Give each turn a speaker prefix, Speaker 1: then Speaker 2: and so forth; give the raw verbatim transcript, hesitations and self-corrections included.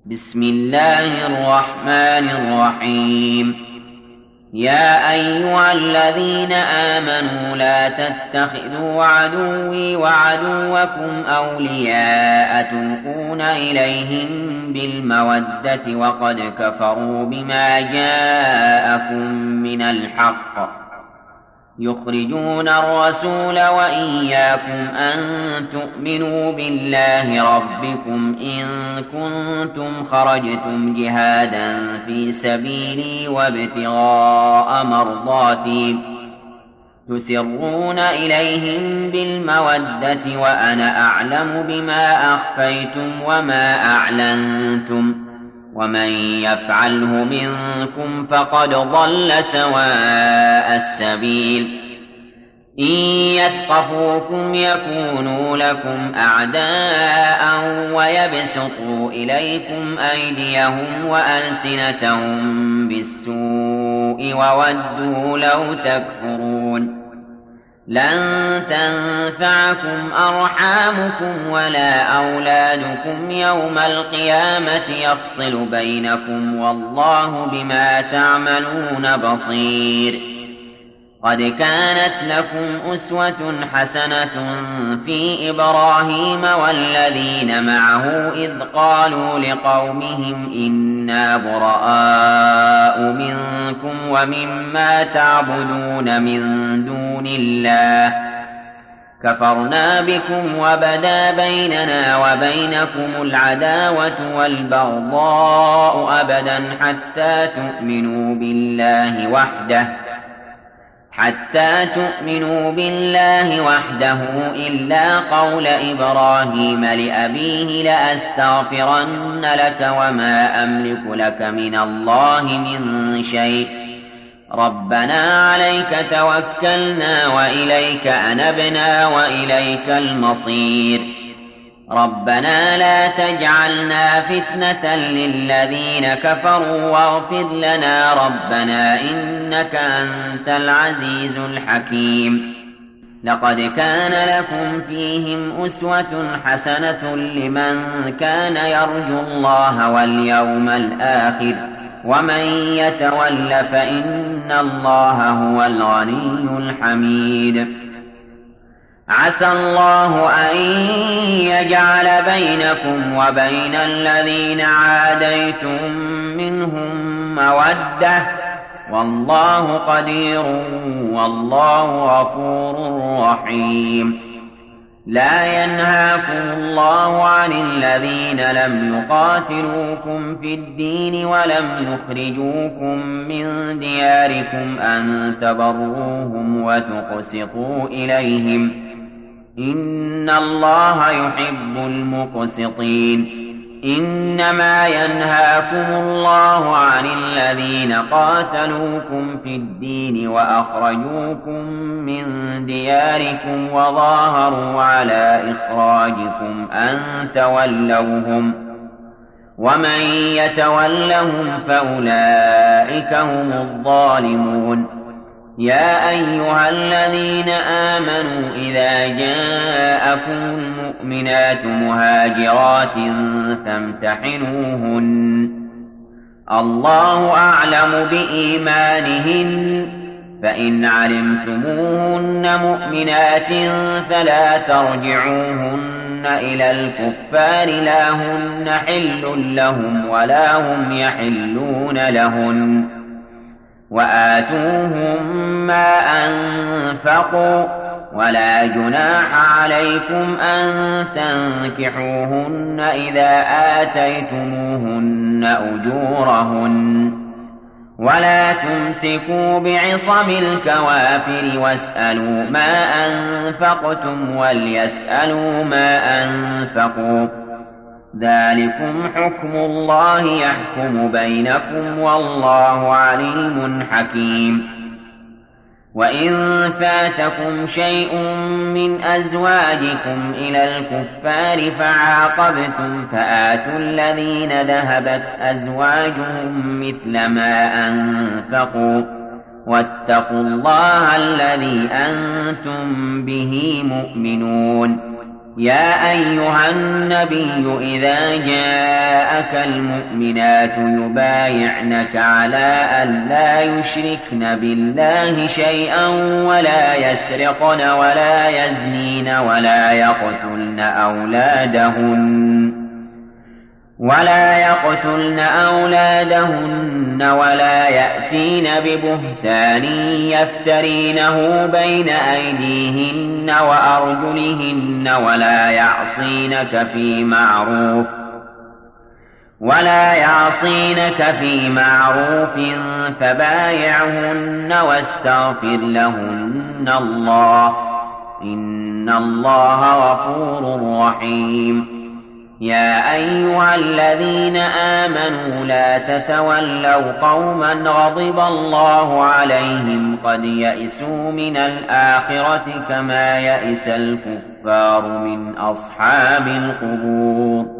Speaker 1: بسم الله الرحمن الرحيم. يا أيها الذين آمنوا لا تتخذوا عدوي وعدوكم أولياء تلقون إليهم بالمودة وقد كفروا بما جاءكم من الحق يخرجون الرسول وإياكم أن تؤمنوا بالله ربكم إن كنتم خرجتم جهادا في سبيلي وابتغاء مرضاتي تسرون إليهم بالمودة وأنا أعلم بما أخفيتم وما أعلنتم ومن يفعله منكم فقد ضل سواء السبيل. إن يثقفوكم يكونوا لكم أعداء ويبسطوا إليكم أيديهم وألسنتهم بالسوء وودوا لو تكفرون. لن تنفعكم أرحامكم ولا أولادكم يوم القيامة يفصل بينكم والله بما تعملون بصير. قد كانت لكم أسوة حسنة في إبراهيم والذين معه إذ قالوا لقومهم إنا براء منكم ومما تعبدون من دون الله كفرنا بكم وبدا بيننا وبينكم العداوة والبغضاء أبدا حتى تؤمنوا بالله وحده حتى تؤمنوا بالله وحده إلا قول إبراهيم لأبيه لأستغفرن لك وما أملك لك من الله من شيء ربنا عليك توكلنا وإليك أنبنا وإليك المصير. ربنا لا تجعلنا فتنة للذين كفروا واغفر لنا ربنا إنك أنت العزيز الحكيم. لقد كان لكم فيهم أسوة حسنة لمن كان يرجو الله واليوم الآخر ومن يتول فإن الله هو الغني الحميد. عسى الله أن يجعل بينكم وبين الذين عاديتم منهم مودة والله قدير والله غفور رحيم. لا ينهاكم الله عن الذين لم يقاتلوكم في الدين ولم يخرجوكم من دياركم أن تبروهم وتقسطوا إليهم إن الله يحب المقسطين. إنما ينهاكم الله عن الذين قاتلوكم في الدين وأخرجوكم من دياركم وظاهروا على إخراجكم أن تولوهم ومن يتولهم فأولئك هم الظالمون. يا أيها الذين آمنوا إذا جاءكم المؤمنات مهاجرات فامتحنوهن الله أعلم بإيمانهن فإن علمتموهن مؤمنات فلا ترجعوهن إلى الكفار لا هن حل لهم ولا هم يحلون لهن وآتوهم ما أنفقوا ولا جناح عليكم أن تنكحوهن إذا آتيتموهن أجورهن ولا تمسكوا بعصم الكوافر واسألوا ما أنفقتم وليسألوا ما أنفقوا ذلكم حكم الله يحكم بينكم والله عليم حكيم. وإن فاتكم شيء من أزواجكم إلى الكفار فعاقبتم فآتوا الذين ذهبت أزواجهم مثل ما أنفقوا واتقوا الله الذي أنتم به مؤمنون. يا أيها النبي إذا جاءك المؤمنات يبايعنك على أن لا يشركن بالله شيئا ولا يسرقن ولا يزنين ولا يقتلن أولادهن ولا يقتلن أولادهن ولا يأتين ببهتان يفترينه بين أيديهن وأرجلهن ولا يعصينك في معروف ولا يعصينك في معروف فبايعهن واستغفر لهن الله إن الله غفور رحيم. يا أيها الذين آمنوا لا تتولوا قوما غضب الله عليهم قد يئسوا من الآخرة كما يئس الكفار من أصحاب القبور.